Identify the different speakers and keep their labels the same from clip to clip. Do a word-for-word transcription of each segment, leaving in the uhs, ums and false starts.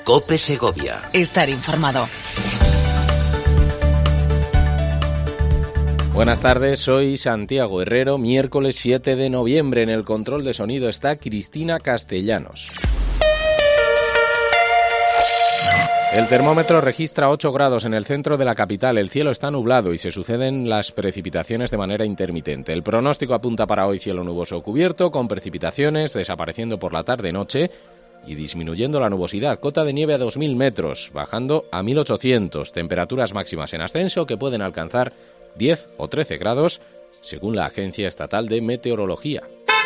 Speaker 1: COPE Segovia.
Speaker 2: Estar informado.
Speaker 3: Buenas tardes, soy Santiago Herrero. Miércoles siete de noviembre. En el control de sonido está Cristina Castellanos. El termómetro registra ocho grados en el centro de la capital. El cielo está nublado y se suceden las precipitaciones de manera intermitente. El pronóstico apunta para hoy cielo nuboso o cubierto, con precipitaciones desapareciendo por la tarde-noche y disminuyendo la nubosidad. Cota de nieve a dos mil metros, bajando a mil ochocientos. Temperaturas máximas en ascenso que pueden alcanzar diez o trece grados, según la Agencia Estatal de Meteorología.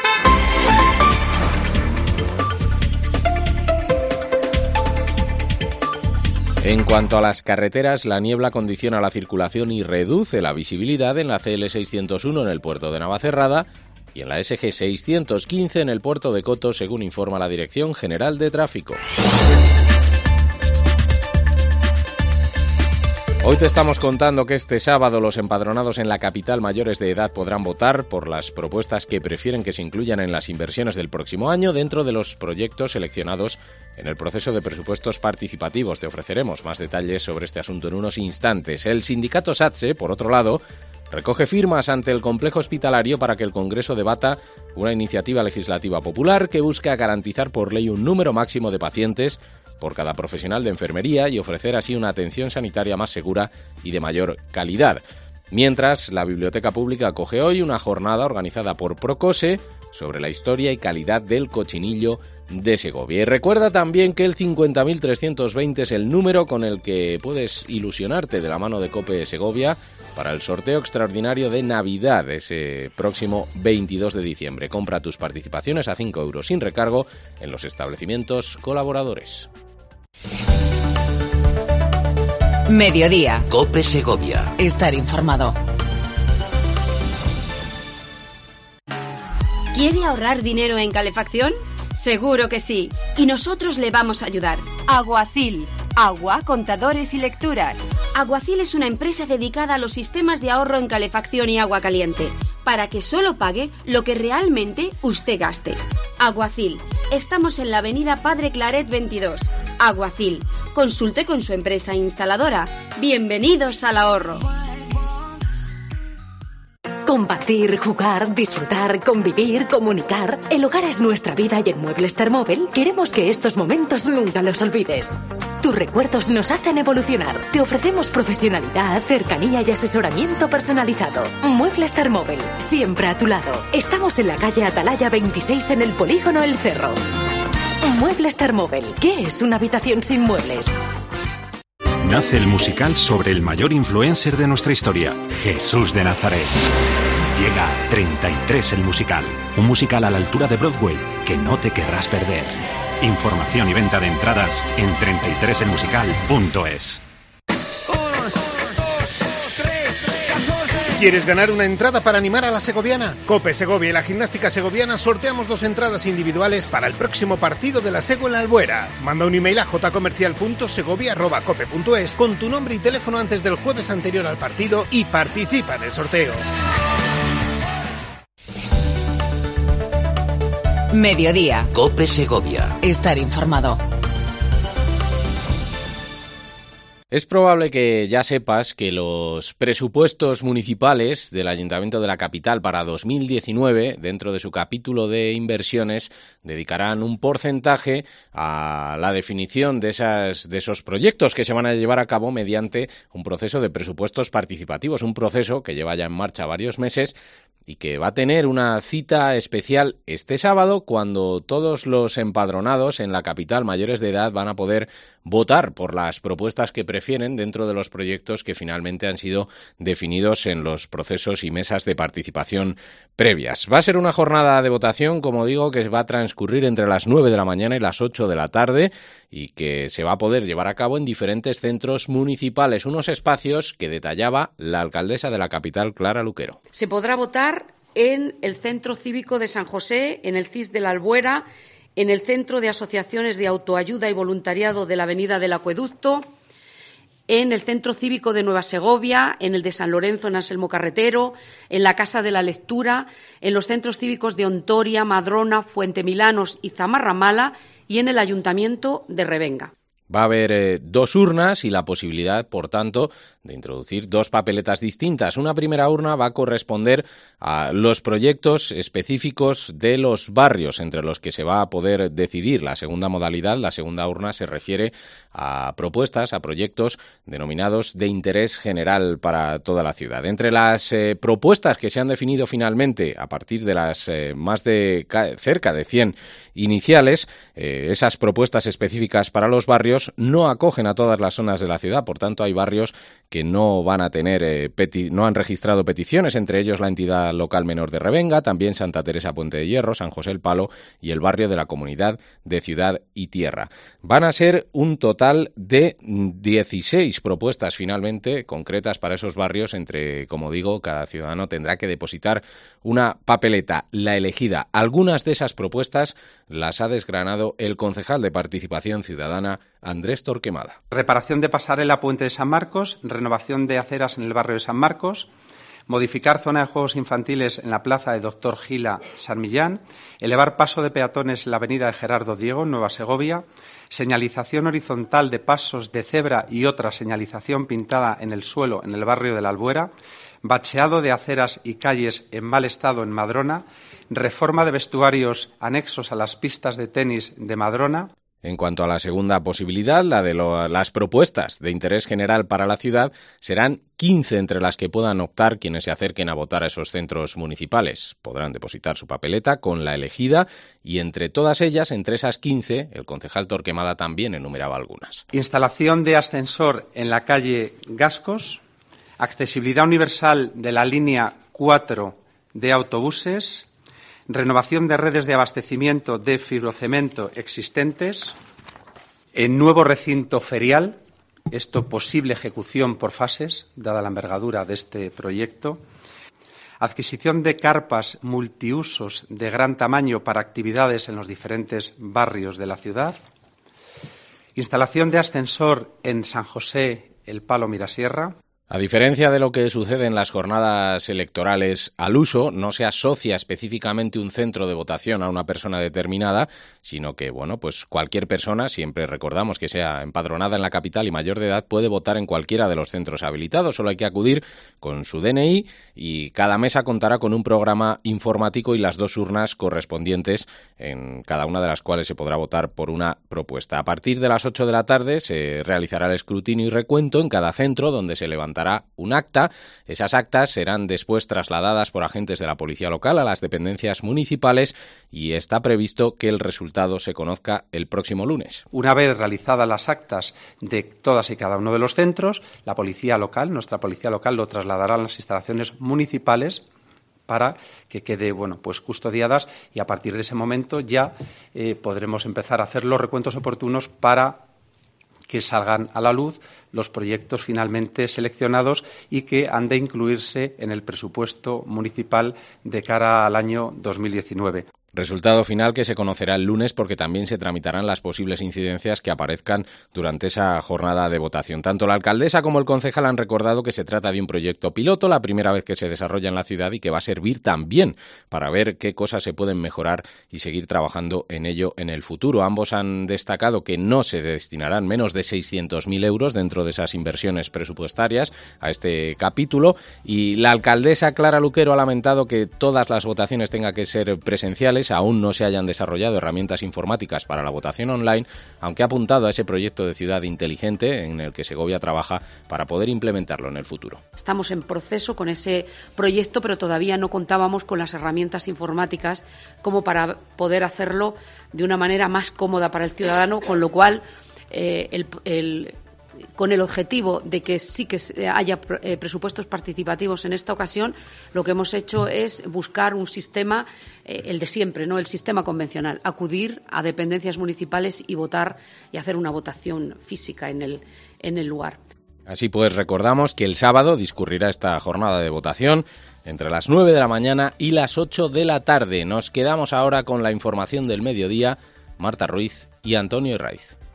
Speaker 3: En cuanto a las carreteras, la niebla condiciona la circulación y reduce la visibilidad en la C L seiscientos uno en el puerto de Navacerrada y en la S G seiscientos quince en el puerto de Coto, según informa la Dirección General de Tráfico. Hoy te estamos contando que este sábado los empadronados en la capital mayores de edad podrán votar por las propuestas que prefieren que se incluyan en las inversiones del próximo año dentro de los proyectos seleccionados en el proceso de presupuestos participativos. Te ofreceremos más detalles sobre este asunto en unos instantes. El sindicato SATSE, por otro lado, recoge firmas ante el complejo hospitalario para que el Congreso debata una iniciativa legislativa popular que busca garantizar por ley un número máximo de pacientes por cada profesional de enfermería y ofrecer así una atención sanitaria más segura y de mayor calidad. Mientras, la Biblioteca Pública acoge hoy una jornada organizada por Procose sobre la historia y calidad del cochinillo de Segovia. Y recuerda también que el cincuenta mil trescientos veinte es el número con el que puedes ilusionarte de la mano de COPE Segovia para el sorteo extraordinario de Navidad ese próximo veintidós de diciembre. Compra tus participaciones a cinco euros sin recargo en los establecimientos colaboradores.
Speaker 2: Mediodía.
Speaker 1: COPE Segovia.
Speaker 2: Estar informado.
Speaker 4: ¿Quiere ahorrar dinero en calefacción? Seguro que sí. Y nosotros le vamos a ayudar.
Speaker 5: Aguacil. Agua, contadores y lecturas.
Speaker 4: Aguacil es una empresa dedicada a los sistemas de ahorro en calefacción y agua caliente, para que solo pague lo que realmente usted gaste. Aguacil. Estamos en la avenida Padre Claret veintidós. Aguacil. Consulte con su empresa instaladora. Bienvenidos al ahorro.
Speaker 6: Compartir, jugar, disfrutar, convivir, comunicar. El hogar es nuestra vida y en Muebles Termóvil queremos que estos momentos nunca los olvides. Tus recuerdos nos hacen evolucionar. Te ofrecemos profesionalidad, cercanía y asesoramiento personalizado. Muebles Termóvil, siempre a tu lado. Estamos en la calle Atalaya veintiséis en el Polígono El Cerro. Muebles Termóvil, ¿qué es una habitación sin muebles?
Speaker 7: Nace el musical sobre el mayor influencer de nuestra historia, Jesús de Nazaret. Llega treinta y tres el musical, un musical a la altura de Broadway que no te querrás perder. Información y venta de entradas en treinta y tres el musical punto es.
Speaker 8: ¿Quieres ganar una entrada para animar a la segoviana? COPE Segovia y la gimnástica segoviana sorteamos dos entradas individuales para el próximo partido de la Sego en la Albuera. Manda un email a jcomercial punto segovia arroba cope punto es con tu nombre y teléfono antes del jueves anterior al partido y participa en el sorteo.
Speaker 2: Mediodía.
Speaker 1: COPE Segovia.
Speaker 2: Estar informado.
Speaker 3: Es probable que ya sepas que los presupuestos municipales del Ayuntamiento de la capital para dos mil diecinueve, dentro de su capítulo de inversiones, dedicarán un porcentaje a la definición de, esas, de esos proyectos que se van a llevar a cabo mediante un proceso de presupuestos participativos, un proceso que lleva ya en marcha varios meses y que va a tener una cita especial este sábado, cuando todos los empadronados en la capital mayores de edad van a poder votar por las propuestas que prefieren dentro de los proyectos que finalmente han sido definidos en los procesos y mesas de participación previas. Va a ser una jornada de votación, como digo, que va a transcurrir entre las nueve de la mañana y las ocho de la tarde y que se va a poder llevar a cabo en diferentes centros municipales, unos espacios que detallaba la alcaldesa de la capital, Clara Luquero.
Speaker 9: Se podrá votar en el Centro Cívico de San José, en el C I S de la Albuera, en el Centro de Asociaciones de Autoayuda y Voluntariado de la Avenida del Acueducto, en el Centro Cívico de Nueva Segovia, en el de San Lorenzo, en Anselmo Carretero, en la Casa de la Lectura, en los centros cívicos de Ontoria, Madrona, Fuente Milanos y Zamarramala y en el Ayuntamiento de Revenga.
Speaker 3: Va a haber eh, dos urnas y la posibilidad, por tanto, de introducir dos papeletas distintas. Una primera urna va a corresponder a los proyectos específicos de los barrios entre los que se va a poder decidir. La segunda modalidad, la segunda urna, se refiere a propuestas, a proyectos denominados de interés general para toda la ciudad. Entre las eh, propuestas que se han definido finalmente, a partir de las eh, más de cerca de cien iniciales, eh, esas propuestas específicas para los barrios no acogen a todas las zonas de la ciudad, por tanto hay barrios que no van a tener eh, peti- no han registrado peticiones, entre ellos la entidad local menor de Revenga, también Santa Teresa Puente de Hierro, San José el Palo y el barrio de la Comunidad de Ciudad y Tierra. Van a ser un total de dieciséis propuestas finalmente concretas para esos barrios, entre, como digo, cada ciudadano tendrá que depositar una papeleta, la elegida. Algunas de esas propuestas las ha desgranado el concejal de Participación Ciudadana, Andrés Torquemada.
Speaker 10: Reparación de pasarela Puente de San Marcos, renovación de aceras en el barrio de San Marcos, modificar zona de juegos infantiles en la plaza de Doctor Gila San Millán, elevar paso de peatones en la avenida de Gerardo Diego, Nueva Segovia, señalización horizontal de pasos de cebra y otra señalización pintada en el suelo en el barrio de la Albuera, bacheado de aceras y calles en mal estado en Madrona, reforma de vestuarios anexos a las pistas de tenis de Madrona.
Speaker 3: En cuanto a la segunda posibilidad, la de lo, las propuestas de interés general para la ciudad, serán quince entre las que puedan optar quienes se acerquen a votar a esos centros municipales. Podrán depositar su papeleta con la elegida y entre todas ellas, entre esas quince, el concejal Torquemada también enumeraba algunas.
Speaker 10: Instalación de ascensor en la calle Gascos, accesibilidad universal de la línea cuatro de autobuses, renovación de redes de abastecimiento de fibrocemento existentes, en nuevo recinto ferial, esto posible ejecución por fases, dada la envergadura de este proyecto, adquisición de carpas multiusos de gran tamaño para actividades en los diferentes barrios de la ciudad, instalación de ascensor en San José el Palo Mirasierra.
Speaker 3: A diferencia de lo que sucede en las jornadas electorales al uso, no se asocia específicamente un centro de votación a una persona determinada, sino que, bueno, pues cualquier persona, siempre recordamos que sea empadronada en la capital y mayor de edad, puede votar en cualquiera de los centros habilitados. Solo hay que acudir con su D N I y cada mesa contará con un programa informático y las dos urnas correspondientes, en cada una de las cuales se podrá votar por una propuesta. A partir de las ocho de la tarde se realizará el escrutinio y recuento en cada centro, donde se levantará un acta. Esas actas serán después trasladadas por agentes de la policía local a las dependencias municipales y está previsto que el resultado se conozca el próximo lunes.
Speaker 10: Una vez realizadas las actas de todas y cada uno de los centros, la policía local, nuestra policía local, lo trasladará a las instalaciones municipales para que quede, bueno, pues custodiadas, y a partir de ese momento ya eh, podremos empezar a hacer los recuentos oportunos para que salgan a la luz los proyectos finalmente seleccionados y que han de incluirse en el presupuesto municipal de cara al año dos mil diecinueve.
Speaker 3: Resultado final que se conocerá el lunes, porque también se tramitarán las posibles incidencias que aparezcan durante esa jornada de votación. Tanto la alcaldesa como el concejal han recordado que se trata de un proyecto piloto, la primera vez que se desarrolla en la ciudad, y que va a servir también para ver qué cosas se pueden mejorar y seguir trabajando en ello en el futuro. Ambos han destacado que no se destinarán menos de seiscientos mil euros dentro de esas inversiones presupuestarias a este capítulo, y la alcaldesa Clara Luquero ha lamentado que todas las votaciones tengan que ser presenciales. Aún no se hayan desarrollado herramientas informáticas para la votación online, aunque ha apuntado a ese proyecto de ciudad inteligente en el que Segovia trabaja para poder implementarlo en el futuro.
Speaker 9: Estamos en proceso con ese proyecto, pero todavía no contábamos con las herramientas informáticas como para poder hacerlo de una manera más cómoda para el ciudadano, con lo cual eh, el, el con el objetivo de que sí que haya presupuestos participativos en esta ocasión, lo que hemos hecho es buscar un sistema, eh, el de siempre, no el sistema convencional, acudir a dependencias municipales y votar y hacer una votación física en el, en el lugar.
Speaker 3: Así pues, recordamos que el sábado discurrirá esta jornada de votación entre las nueve de la mañana y las ocho de la tarde. Nos quedamos ahora con la información del mediodía, Marta Ruiz y Antonio Herraiz.